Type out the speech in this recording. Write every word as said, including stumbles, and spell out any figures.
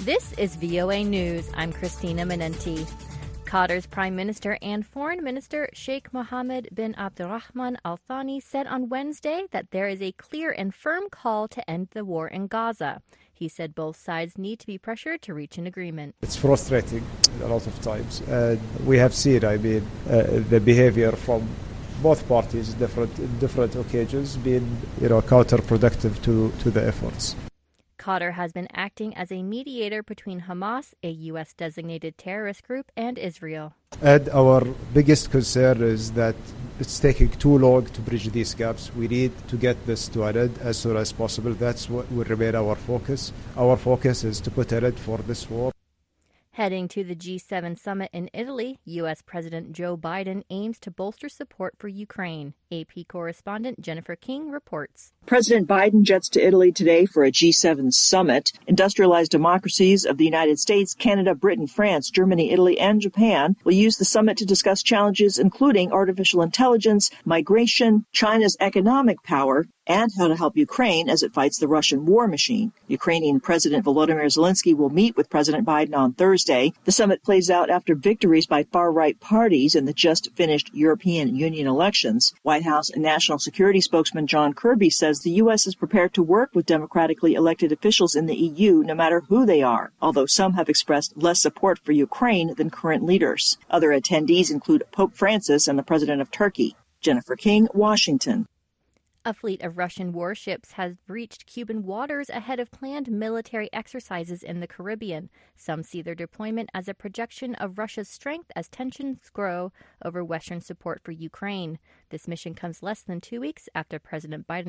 This is V O A News. I'm Christina Menenti. Qatar's Prime Minister and Foreign Minister Sheikh Mohammed bin Abdulrahman Al Thani said on Wednesday that there is a clear and firm call to end the war in Gaza. He said both sides need to be pressured to reach an agreement. It's frustrating a lot of times. Uh, we have seen, I mean, uh, the behavior from both parties, different different occasions, being, you know, counterproductive to, to the efforts. Qatar has been acting as a mediator between Hamas, a U S designated terrorist group, and Israel. And our biggest concern is that it's taking too long to bridge these gaps. We need to get this to an end as soon as possible. That's what will remain our focus. Our focus is to put an end for this war. Heading to the G seven summit in Italy, U S President Joe Biden aims to bolster support for Ukraine. A P correspondent Jennifer King reports. President Biden jets to Italy today for a G seven summit. Industrialized democracies of the United States, Canada, Britain, France, Germany, Italy, and Japan will use the summit to discuss challenges including artificial intelligence, migration, China's economic power, and how to help Ukraine as it fights the Russian war machine. Ukrainian President Volodymyr Zelensky will meet with President Biden on Thursday. The summit plays out after victories by far-right parties in the just-finished European Union elections. White House and National Security spokesman John Kirby says the U S is prepared to work with democratically elected officials in the E U no matter who they are, although some have expressed less support for Ukraine than current leaders. Other attendees include Pope Francis and the President of Turkey. Jennifer King, Washington. A fleet of Russian warships has breached Cuban waters ahead of planned military exercises in the Caribbean. Some see their deployment as a projection of Russia's strength as tensions grow over Western support for Ukraine. This mission comes less than two weeks after President Biden